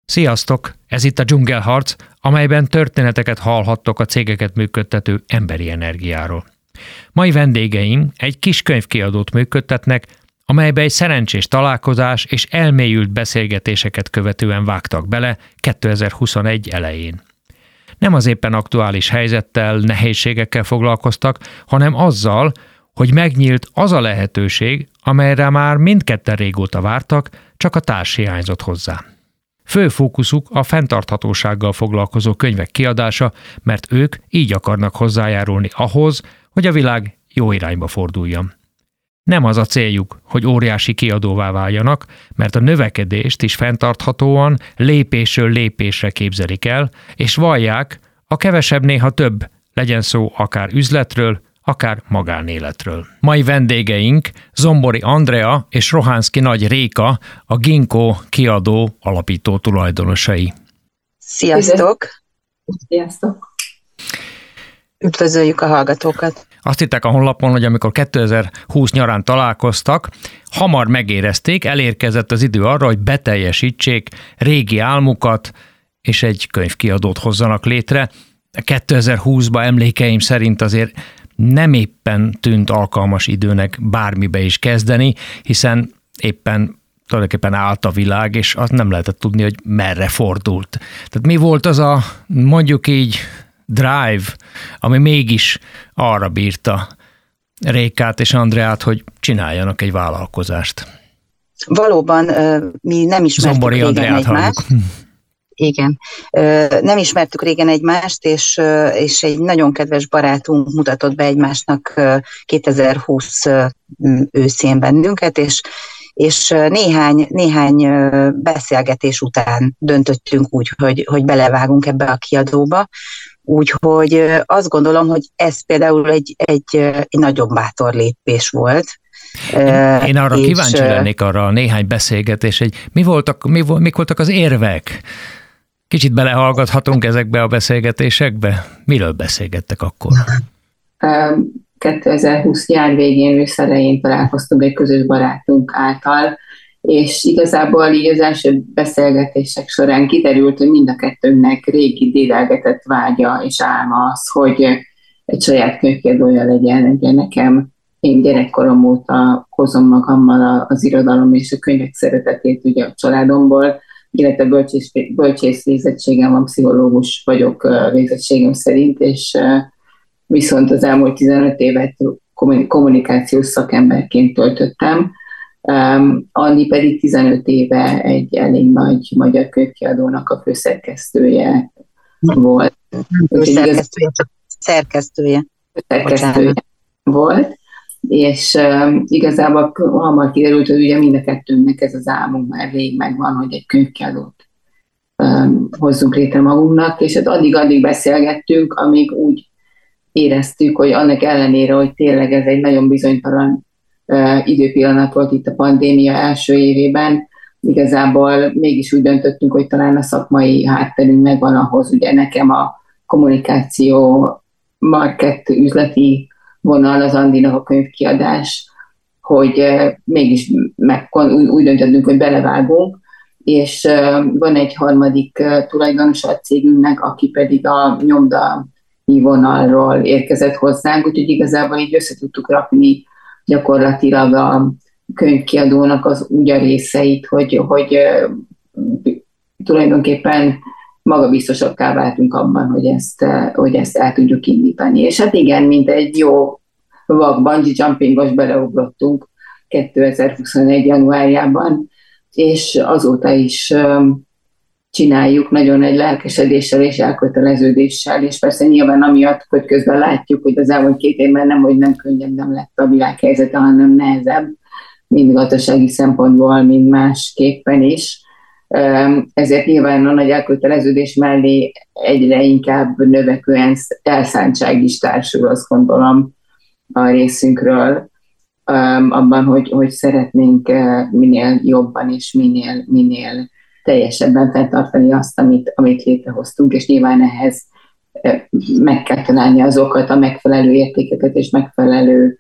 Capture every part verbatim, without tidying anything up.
Sziasztok! Ez itt a Dzsungelharc, amelyben történeteket hallhattok a cégeket működtető emberi energiáról. Mai vendégeim egy kis könyvkiadót működtetnek, amelybe egy szerencsés találkozás és elmélyült beszélgetéseket követően vágtak bele kétezer-huszonegy elején. Nem az éppen aktuális helyzettel, nehézségekkel foglalkoztak, hanem azzal, hogy megnyílt az a lehetőség, amelyre már mindketten régóta vártak, csak a társ hiányzott hozzá. Fő fókuszuk a fenntarthatósággal foglalkozó könyvek kiadása, mert ők így akarnak hozzájárulni ahhoz, hogy a világ jó irányba forduljon. Nem az a céljuk, hogy óriási kiadóvá váljanak, mert a növekedést is fenntarthatóan, lépésről lépésre képzelik el, és vallják, a kevesebb néha több, legyen szó akár üzletről, akár magánéletről. Mai vendégeink Zombori Andrea és Rohánszky Nagy Réka, a Ginkgo kiadó alapító tulajdonosai. Sziasztok! Sziasztok! Üdvözöljük a hallgatókat! Azt hitták a honlapon, hogy amikor kétezer-húsz nyarán találkoztak, hamar megérezték, elérkezett az idő arra, hogy beteljesítsék régi álmukat, és egy könyvkiadót hozzanak létre. kétezer-húszban emlékeim szerint azért nem éppen tűnt alkalmas időnek bármibe is kezdeni, hiszen éppen tulajdonképpen állt a világ, és azt nem lehetett tudni, hogy merre fordult. Tehát mi volt az a, mondjuk így, drive, ami mégis arra bírta Rékát és Andreát, hogy csináljanak egy vállalkozást? Valóban mi nem ismertük Zombori régen Andreát egymást. Igen. Nem ismertük régen egymást, és, és egy nagyon kedves barátunk mutatott be egymásnak kétezer-húsz őszén bennünket, és, és néhány, néhány beszélgetés után döntöttünk úgy, hogy, hogy belevágunk ebbe a kiadóba. Úgyhogy azt gondolom, hogy ez például egy, egy, egy nagyon bátor lépés volt. Én, én arra és kíváncsi lennék arra a néhány beszélgetés, hogy mi voltak, mi, mik voltak az érvek? Kicsit belehallgathatunk ezekbe a beszélgetésekbe? Miről beszélgettek akkor? kétezer-húsz nyár végén, ősz elején találkoztunk egy közös barátunk által, és igazából így az első beszélgetések során kiderült, hogy mind a kettőnknek régi dédelgetett vágya és álma az, hogy egy saját könyvkiadója legyen. Ugye nekem, én gyerekkorom óta hozom magammal az irodalom és a könyvek szeretetét ugye a családomból, illetve bölcsész, bölcsész végzettségem van, pszichológus vagyok végzettségem szerint, és viszont az elmúlt tizenöt évet kommunikációs szakemberként töltöttem. Um, Andi pedig tizenöt éve egy elég nagy magyar könyvkiadónak a főszerkesztője volt. Főszerkesztője, csak szerkesztője. Szerkesztője volt, és um, igazából hamar kiderült, hogy ugye mind a kettőnknek ez az álmunk már rég megvan, hogy egy könyvkiadót um, hozzunk létre magunknak, és hát addig-addig beszélgettünk, amíg úgy éreztük, hogy annak ellenére, hogy tényleg ez egy nagyon bizonytalan Uh, időpillanat volt itt a pandémia első évében, igazából mégis úgy döntöttünk, hogy talán a szakmai hátterünk megvan ahhoz, ugye nekem a kommunikáció, market, üzleti vonal, az Andinak a könyvkiadás, hogy uh, mégis meg, úgy, úgy döntöttünk, hogy belevágunk, és uh, van egy harmadik uh, tulajdonos a cégünknek, aki pedig a nyomdai vonalról érkezett hozzánk, úgyhogy igazából így össze tudtuk rakni gyakorlatilag a könyvkiadónak az úgy a részeit, hogy, hogy uh, tulajdonképpen magabiztosakká váltunk abban, hogy ezt, uh, hogy ezt el tudjuk indítani. És hát igen, mint egy jó vak bungee jumpingos beleugrottunk kétezer-huszonegy januárjában, és azóta is um, csináljuk nagyon egy lelkesedéssel és elköteleződéssel, és persze nyilván amiatt, hogy közben látjuk, hogy az elmúlt két évben nem, hogy nem könnyebb nem lett a világhelyzete, hanem nehezebb, mind gazdasági szempontból, mind másképpen is. Ezért nyilván a nagy elköteleződés mellé egyre inkább növekvően elszántság is társul, azt gondolom a részünkről, abban, hogy, hogy szeretnénk minél jobban és minél, minél teljesebben fenntartani azt, amit, amit létrehoztunk, és nyilván ehhez meg kell találni azokat a megfelelő értékeket és megfelelő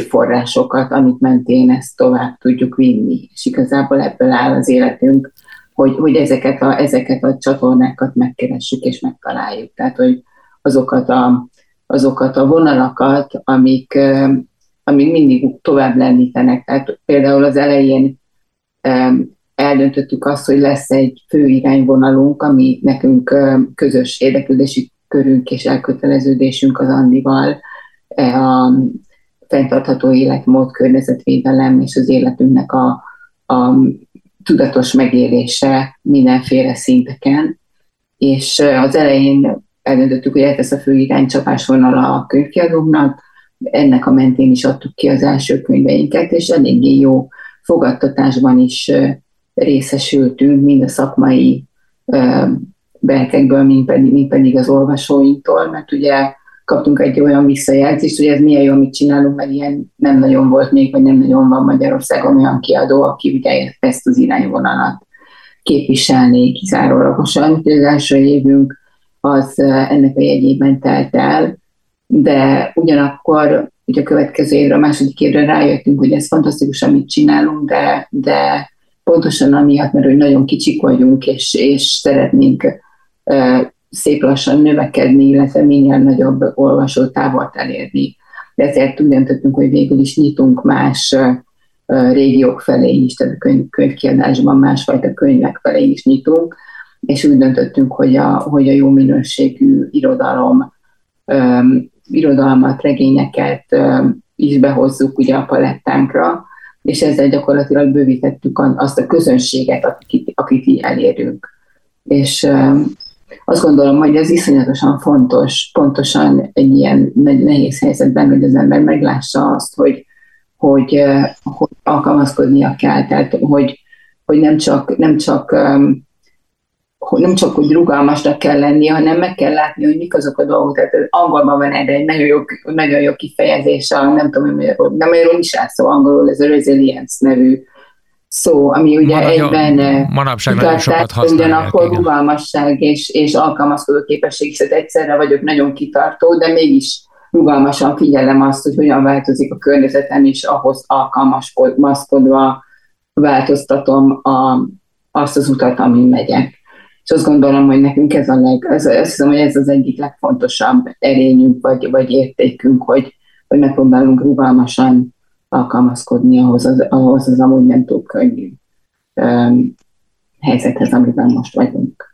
erőforrásokat, amit mentén ezt tovább tudjuk vinni. És igazából ebből áll az életünk, hogy, hogy ezeket, a, ezeket a csatornákat megkeressük és megtaláljuk. Tehát, hogy azokat a, azokat a vonalakat, amik, amik mindig tovább lendítenek. Tehát például az elején eldöntöttük azt, hogy lesz egy fő irányvonalunk, ami nekünk közös érdeklődési körünk és elköteleződésünk az Andival, a fenntartható életmód, környezetvédelem és az életünknek a, a tudatos megélése mindenféle szinteken. És az elején eldöntöttük, hogy ez lesz a fő iránycsapásvonala a könyvkiadónknak, ennek a mentén is adtuk ki az első könyveinket, és eléggé jó fogadtatásban is részesültünk, mind a szakmai belkekből, mind pedig, mind pedig az olvasóinktól, mert ugye kaptunk egy olyan visszajelzést, hogy ez milyen jó, amit csinálunk, mert ilyen nem nagyon volt még, vagy nem nagyon van Magyarországon olyan kiadó, aki ugye ezt az irányvonalat képviselné kizárólagosan. Az első évünk az ennek a jegyében telt el, de ugyanakkor ugye a következő évre, a második évre rájöttünk, hogy ez fantasztikus, amit csinálunk, de, de pontosan amiatt, mert hogy nagyon kicsik vagyunk, és, és szeretnénk uh, szép lassan növekedni, illetve minél nagyobb olvasótávot elérni. De ezért úgy döntöttünk, hogy végül is nyitunk más uh, régiók felé is, tehát a könyv, könyvkiadásban másfajta könyvek felé is nyitunk, és úgy döntöttünk, hogy a, hogy a jó minőségű irodalom, um, irodalmat, regényeket um, is behozzuk ugye a palettánkra, és ezzel gyakorlatilag bővítettük azt a közönséget, akit, akit így elérünk. És um, azt gondolom, hogy ez iszonyatosan fontos, pontosan egy ilyen nehéz helyzetben, hogy az ember meglássa azt, hogy, hogy, hogy alkalmazkodnia kell, tehát hogy, hogy nem csak, nem csak um, nem csak, hogy rugalmasnak kell lenni, hanem meg kell látni, hogy mik azok a dolgok. Tehát angolban van erre egy nagyon jó, nagyon jó kifejezés, a, nem tudom, hogy magyarul, de magyarul is áll szó angolul, ez a resilience nevű szó, ami ugye Ma egyben manapság nagyon sokat használják. Ugyanakkor rugalmasság és, és alkalmazkodó képesség, hiszen egyszerre vagyok nagyon kitartó, de mégis rugalmasan figyelem azt, hogy hogyan változik a környezetem, és ahhoz alkalmazkodva változtatom a, azt az utat, amin megyek. És azt gondolom, hogy nekünk ez a leg, ez, azt hiszem, hogy ez az egyik legfontosabb erényünk, vagy, vagy értékünk, hogy, hogy megpróbálunk rugalmasan alkalmazkodni ahhoz az, ahhoz az amúgy nem túl könnyű um, helyzethez, amiben most vagyunk.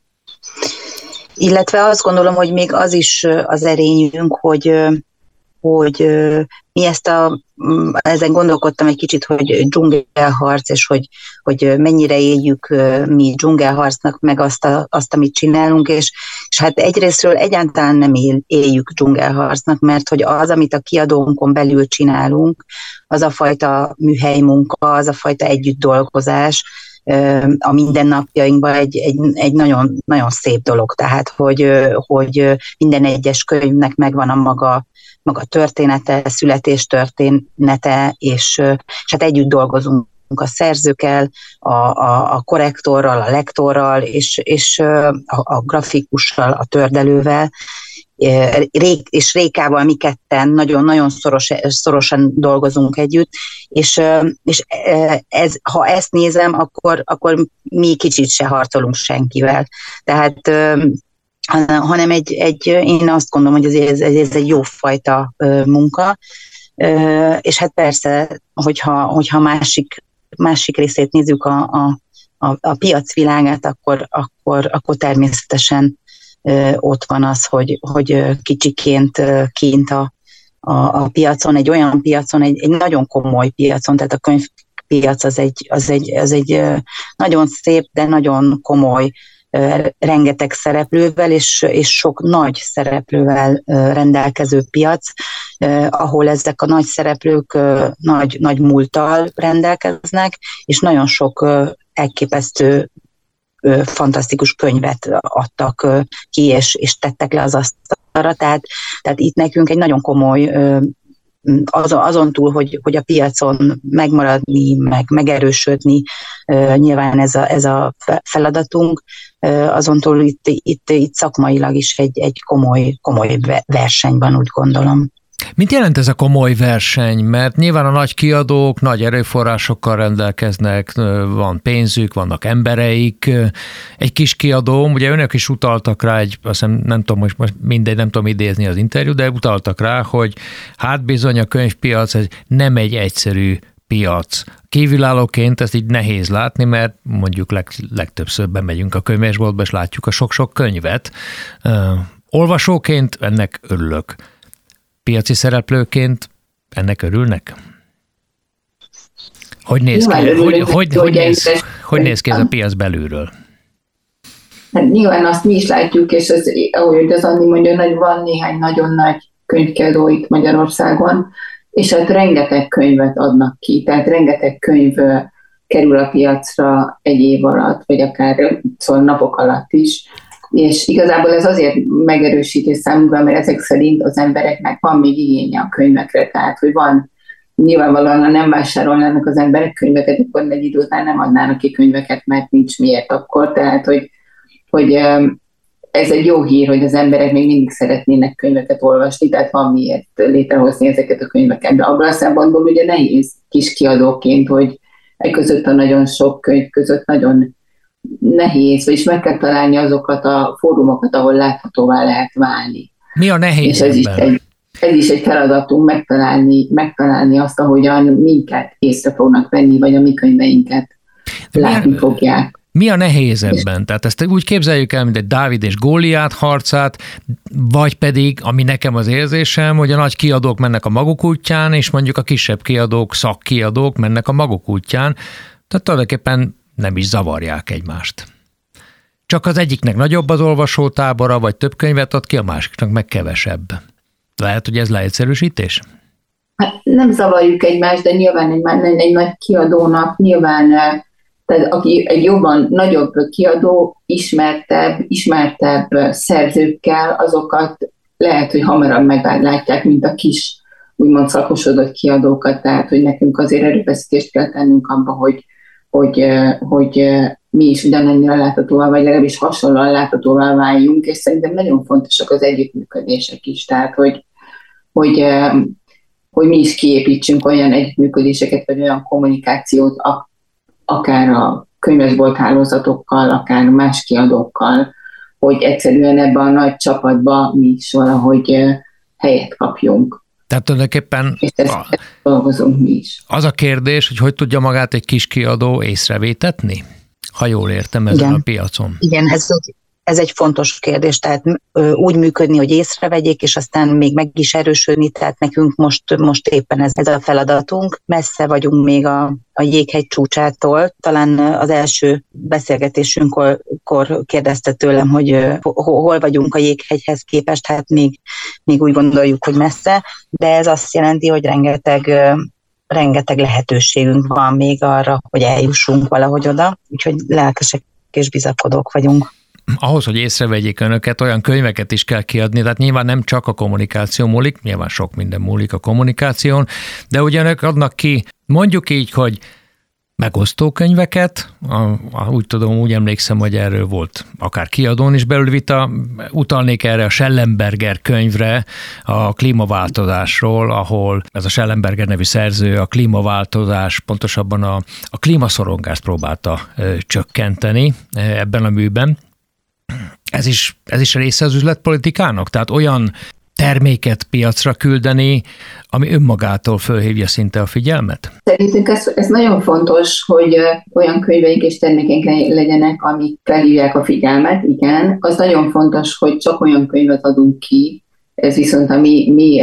Illetve azt gondolom, hogy még az is az erényünk, hogy, hogy mi ezt a, ezen gondolkodtam egy kicsit, hogy dzsungelharc, és hogy, hogy mennyire éljük mi dzsungelharcnak meg azt, a, azt amit csinálunk, és, és hát egyrésztről egyáltalán nem él, éljük dzsungelharcnak, mert hogy az, amit a kiadónkon belül csinálunk, az a fajta műhelymunka, az a fajta együtt dolgozás, a mindennapjainkban egy, egy, egy nagyon, nagyon szép dolog. Tehát, hogy, hogy minden egyes könyvnek megvan a maga, maga története, születéstörténete, és, és hát együtt dolgozunk a szerzőkkel, a, a, a korrektorral, a lektorral, és, és a, a grafikussal, a tördelővel, és Rékával mi ketten nagyon-nagyon szoros, szorosan dolgozunk együtt, és, és ez, ha ezt nézem, akkor, akkor mi kicsit se harcolunk senkivel. Tehát hanem egy, egy, én azt gondolom, hogy ez, ez egy jó fajta munka, és hát persze, hogyha, hogyha másik, másik részét nézzük a, a, a, a piacvilágát, akkor, akkor, akkor természetesen ott van az, hogy, hogy kicsiként kint a, a, a piacon, egy olyan piacon, egy, egy nagyon komoly piacon, tehát a könyvpiac az egy, az egy, az egy nagyon szép, de nagyon komoly, rengeteg szereplővel és, és sok nagy szereplővel rendelkező piac, ahol ezek a nagy szereplők nagy, nagy múlttal rendelkeznek, és nagyon sok elképesztő fantasztikus könyvet adtak ki, és, és tettek le az asztalra, tehát, tehát itt nekünk egy nagyon komoly, azon, azon túl, hogy, hogy a piacon megmaradni, meg megerősödni, nyilván ez a, ez a feladatunk, azon túl itt, itt, itt szakmailag is egy, egy komoly, komoly verseny van, úgy gondolom. Mit jelent ez a komoly verseny? Mert nyilván a nagy kiadók nagy erőforrásokkal rendelkeznek, van pénzük, vannak embereik. Egy kis kiadó, ugye önök is utaltak rá, egy, azt hiszem, nem tudom, most, most mindegy, nem tudom idézni az interjú, de utaltak rá, hogy hát bizony a könyvpiac ez nem egy egyszerű piac. Kívülállóként ezt így nehéz látni, mert mondjuk leg, legtöbbször bemegyünk a könyvesboltba, és látjuk a sok-sok könyvet. Uh, olvasóként ennek örülök. Piaci szereplőként ennek örülnek? Hogy néz ki, hogy, hogy, hogy, hogy, néz, hogy néz ki ez a piac belülről? Hát nyilván azt mi is látjuk, és ez, ahogy az Andi mondja, hogy van néhány nagyon nagy könyvkiadó itt Magyarországon, és hát rengeteg könyvet adnak ki, tehát rengeteg könyv kerül a piacra egy év alatt, vagy akár szóval napok alatt is, és igazából ez azért megerősítés számunkra, mert ezek szerint az embereknek van még igénye a könyvekre, tehát hogy van, nyilvánvalóan ha nem vásárolnának az emberek könyveket, akkor egy idő után nem adnának ki könyveket, mert nincs miért akkor, tehát hogy, hogy ez egy jó hír, hogy az emberek még mindig szeretnének könyveket olvasni, tehát van miért létrehozni ezeket a könyveket, de abban a szempontból ugye nehéz kis kiadóként, hogy e között a nagyon sok könyv között nagyon nehéz, vagyis meg kell találni azokat a fórumokat, ahol láthatóvá lehet válni. Mi a nehéz? És ez is, egy, ez is egy feladatunk, megtalálni, megtalálni azt, ahogyan minket észre fognak venni, vagy a mi könyveinket de látni mi a, fogják. Mi a nehéz ebben? Tehát ezt úgy képzeljük el, mint egy Dávid és Góliát harcát, vagy pedig, ami nekem az érzésem, hogy a nagy kiadók mennek a maguk útján, és mondjuk a kisebb kiadók, szakkiadók mennek a maguk útján, tehát tulajdonképpen nem is zavarják egymást. Csak az egyiknek nagyobb az olvasótábora, vagy több könyvet ad ki, a másiknak meg kevesebb. Lehet, hogy ez leegyszerűsítés? Hát nem zavarjuk egymást, de nyilván egy, egy nagy kiadónak nyilván, tehát aki egy jobban nagyobb kiadó, ismertebb, ismertebb szerzőkkel, azokat lehet, hogy hamarabb meglátják, mint a kis, úgymond szakosodott kiadókat, tehát hogy nekünk azért erőfeszítést kell tennünk abba, hogy Hogy, hogy mi is ugyanennyire láthatóvá, vagy legalábbis hasonlóan láthatóvá váljunk, és szerintem nagyon fontosak az együttműködések is, tehát hogy, hogy, hogy mi is kiépítsünk olyan együttműködéseket, vagy olyan kommunikációt, akár a könyvesbolt hálózatokkal, akár más kiadókkal, hogy egyszerűen ebben a nagy csapatban mi is valahogy helyet kapjunk. Tehát tulajdonképpen dolgozunk mi is. Az a kérdés, hogy hogy tudja magát egy kis kiadó észrevétetni, ha jól értem ezen Igen. a piacon. Igen, ez, ez egy fontos kérdés, tehát úgy működni, hogy észrevegyék, és aztán még meg is erősödni, tehát nekünk most, most éppen ez, ez a feladatunk. Messze vagyunk még a, a jéghegy csúcsától. Talán az első beszélgetésünkkor kérdezte tőlem, hogy hol vagyunk a jéghegyhez képest, hát még, még úgy gondoljuk, hogy messze, de ez azt jelenti, hogy rengeteg, rengeteg lehetőségünk van még arra, hogy eljussunk valahogy oda, úgyhogy lelkesek és bizakodók vagyunk. Ahhoz, hogy észrevegyék önöket, olyan könyveket is kell kiadni, tehát nyilván nem csak a kommunikáció múlik, nyilván sok minden múlik a kommunikáción, de ugyanök adnak ki, mondjuk így, hogy megosztó könyveket, a, a, úgy tudom, úgy emlékszem, hogy erről volt akár kiadón is belül vita, utalnék erre a Schellenberger könyvre a klímaváltozásról, ahol ez a Schellenberger nevű szerző a klímaváltozás, pontosabban a, a klímaszorongást próbálta ö, csökkenteni ö, ebben a műben. Ez is, ez is része az üzletpolitikának? Tehát olyan terméket piacra küldeni, ami önmagától fölhívja szinte a figyelmet? Szerintünk ez, ez nagyon fontos, hogy olyan könyveink és termékeink legyenek, amik felhívják a figyelmet, igen. Az nagyon fontos, hogy csak olyan könyvet adunk ki, ez viszont a mi, mi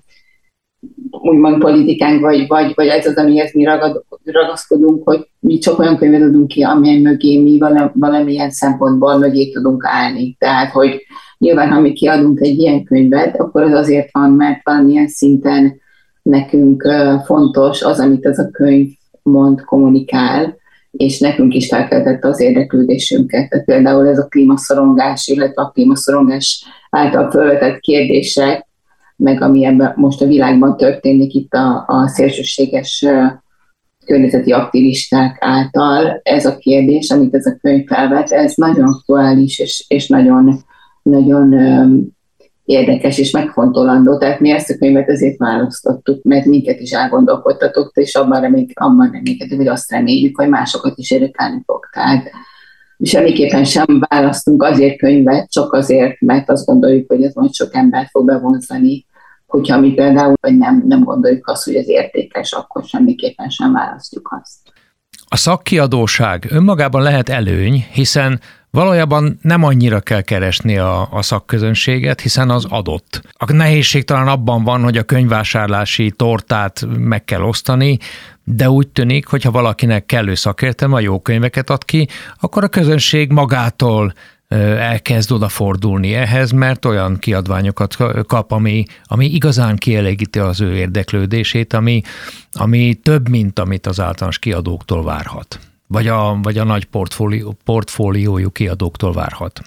úgymond politikánk, vagy, vagy, vagy ez az, amihez mi ragad, ragaszkodunk, hogy mi csak olyan könyvet adunk ki, amilyen mögé mi valamilyen szempontból mögé tudunk állni. Tehát, hogy nyilván, ha mi kiadunk egy ilyen könyvet, akkor az azért van, mert valamilyen szinten nekünk fontos az, amit az a könyv mond, kommunikál, és nekünk is felkeltette az érdeklődésünket. Tehát például ez a klímaszorongás, illetve a klímaszorongás által felvetett kérdések, meg ami ebben most a világban történik itt a, a szélsőséges környezeti aktivisták által, ez a kérdés, amit ez a könyv felvet, ez nagyon aktuális, és, és nagyon, nagyon érdekes és megfontolandó. Tehát mi ezt a könyvet azért választottuk, mert minket is elgondolkodtatott, és abban, remény, abban reménykedünk, hogy azt reméljük, hogy másokat is érdekelni fog. Tehát semmiképpen sem választunk azért könyvet, csak azért, mert azt gondoljuk, hogy ez majd sok ember fog bevonzani, hogyha mi például vagy nem, nem gondoljuk azt, hogy ez értékes, akkor semmiképpen sem választjuk azt. A szakkiadóság önmagában lehet előny, hiszen valójában nem annyira kell keresni a, a szakközönséget, hiszen az adott. A nehézség talán abban van, hogy a könyvvásárlási tortát meg kell osztani, de úgy tűnik, hogy ha valakinek kellő szakértelme, a jó könyveket ad ki, akkor a közönség magától elkezd odafordulni ehhez, mert olyan kiadványokat kap, ami, ami igazán kielégíti az ő érdeklődését, ami, ami több, mint amit az általános kiadóktól várhat. Vagy a, vagy a nagy portfólió, portfóliójú kiadóktól várhat.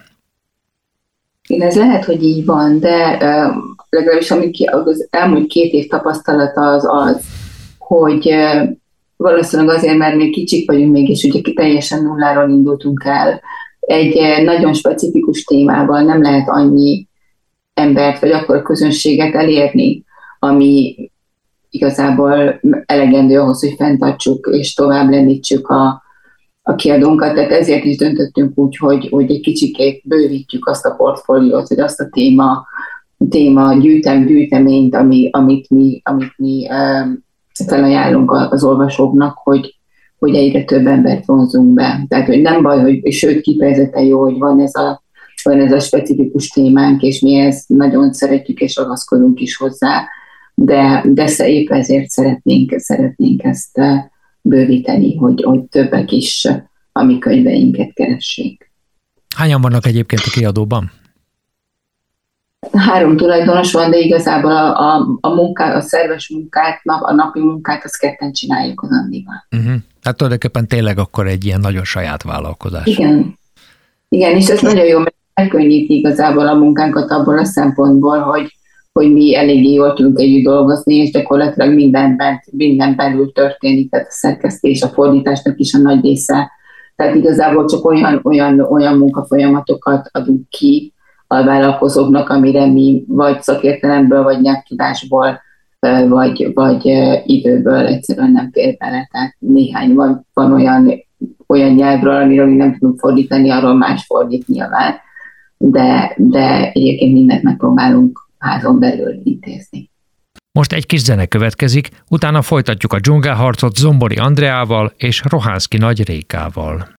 Én ez lehet, hogy így van, de uh, legalábbis ami az elmúlt két év tapasztalata az az, hogy uh, valószínűleg azért, mert még kicsik vagyunk még, és ugye teljesen nulláról indultunk el, egy uh, nagyon specifikus témával nem lehet annyi embert, vagy akkor közönséget elérni, ami igazából elegendő ahhoz, hogy fenntartsuk és tovább lendítsük a a kiadónkat, tehát ezért is döntöttünk úgy, hogy, hogy egy kicsikét bővítjük azt a portfóliót, vagy azt a téma, téma gyűjtem, gyűjteményt, ami, amit mi, amit mi um, felajánlunk az olvasóknak, hogy, hogy egyre több embert vonzunk be. Tehát, hogy nem baj, hogy sőt, kifejezetten jó, hogy van ez a, van ez a specifikus témánk, és mi ezt nagyon szeretjük, és ragaszkodunk is hozzá, de, de épp ezért szeretnénk, szeretnénk ezt bővíteni, hogy, hogy többek is a mi könyveinket keressék. Hányan vannak egyébként a kiadóban? Három tulajdonos van, de igazából a, a, a, munká, a szerves munkát, a napi munkát, azt ketten csináljuk az Andival. Uh-huh. Hát tulajdonképpen tényleg akkor egy ilyen nagyon saját vállalkozás. Igen, Igen és ez nagyon jó, mert megkönnyíti igazából a munkánkat abból a szempontból, hogy hogy mi eléggé jól tudunk együtt dolgozni, és gyakorlatilag mindenben, minden belül történik, tehát a szerkesztés, a fordításnak is a nagy része. Tehát igazából csak olyan, olyan, olyan munkafolyamatokat adunk ki a vállalkozóknak, amire mi vagy szakértelemből, vagy nyelvtudásból, vagy, vagy időből egyszerűen nem fér bele. Tehát néhány van, van olyan, olyan nyelvről, amiről mi nem tudunk fordítani, arról más fordít nyilván, de, de egyébként mindent megpróbálunk házon belül intézni. Most egy kis zene következik, utána folytatjuk a dzsungelharcot Zombori Andreával és Rohánszky Nagy Rékával.